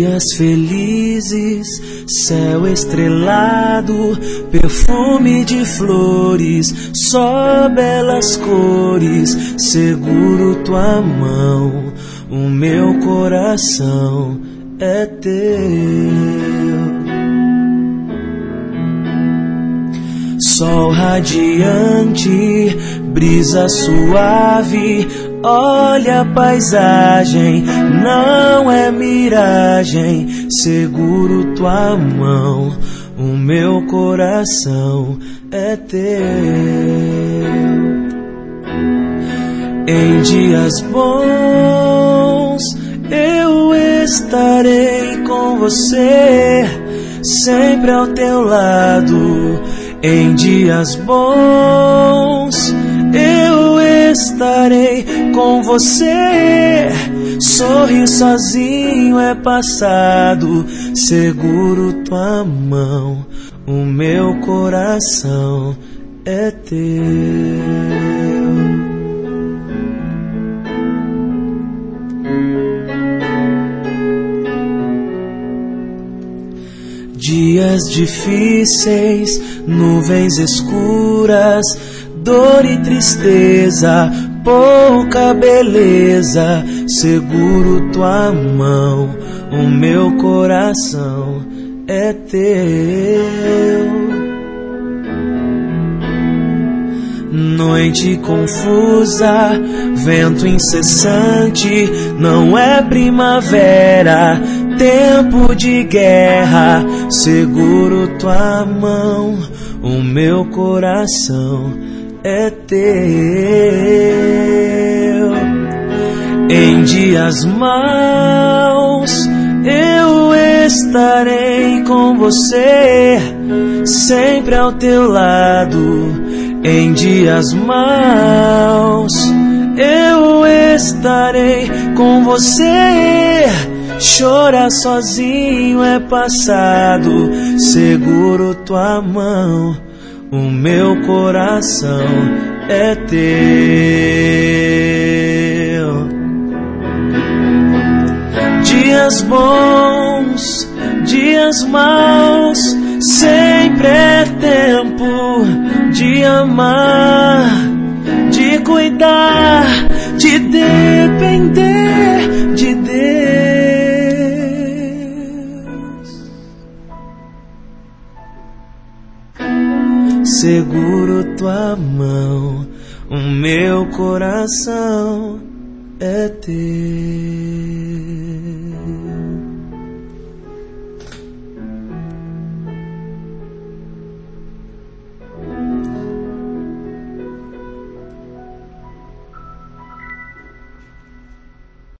Dias felizes, céu estrelado, perfume de flores, só belas cores. Seguro tua mão, o meu coração é teu. Sol radiante, brisa suave, olha a paisagem, não é miragem. Seguro tua mão, o meu coração é teu. Em dias bons eu estarei com você, sempre ao teu lado. Em dias bons eu estarei com você. Sorrir sozinho é passado. Seguro tua mão, o meu coração é teu. Dias difíceis, nuvens escuras, dor e tristeza, pouca beleza. Seguro tua mão, o meu coração é teu. Noite confusa, vento incessante, não é primavera, tempo de guerra. Seguro tua mão, o meu coração é teu. Em dias maus eu estarei com você, sempre ao teu lado. Em dias maus eu estarei com você. Chorar sozinho é passado. Seguro tua mão, o meu coração é teu. Dias bons, dias maus, sempre é tempo de amar, de cuidar, de depender de Deus. Seguro tua mão, o meu coração é teu.